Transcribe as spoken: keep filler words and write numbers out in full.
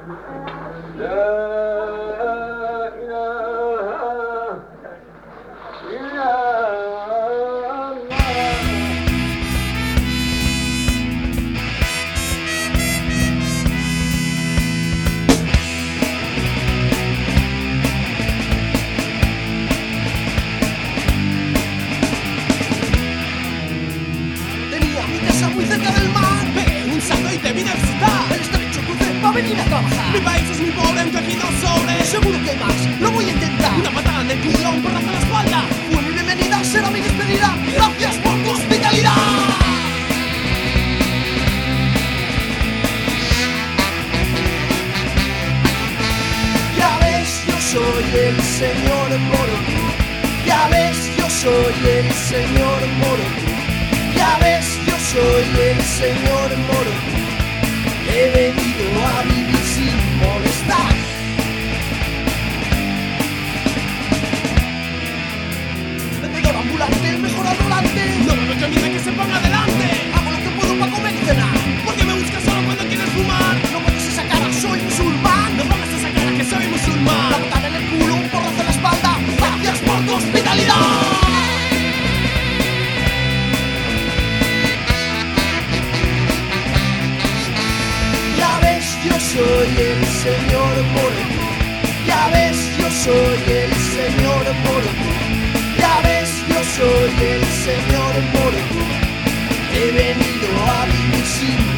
Muy cerca del mar, pegué un salto y te vine a visitar. El estrecho cruce va a venir a trabajar. Mi país es muy pobre, aunque aquí no sobre. Seguro que hay más, lo voy a intentar. Una patada en el culo, un porrazo en la espalda. Fue mi bienvenida, será mi despedida. Gracias por tu hospitalidad. Ya ves, yo soy el señor Moroku. Ya ves, yo soy el señor Moroku. Ya ves, yo soy el señor Moroku. He venido a vivir sin molestar. Vendedor ambulante, el mejor adorante. No me meto ni de que se ponga adelante. Hago lo que puedo para comer y cenar. ¿Por qué me buscas solo cuando quieres fumar? No pongas esa cara, soy musulmán. No pongas esa cara que soy musulmán. La patada en el culo, un porrazo en la espalda. Gracias por tu hospitalidad. Yo soy el señor Moroku. Ya ves, yo soy el señor Moroku. Ya ves, yo soy el señor Moroku. He venido a vivir sin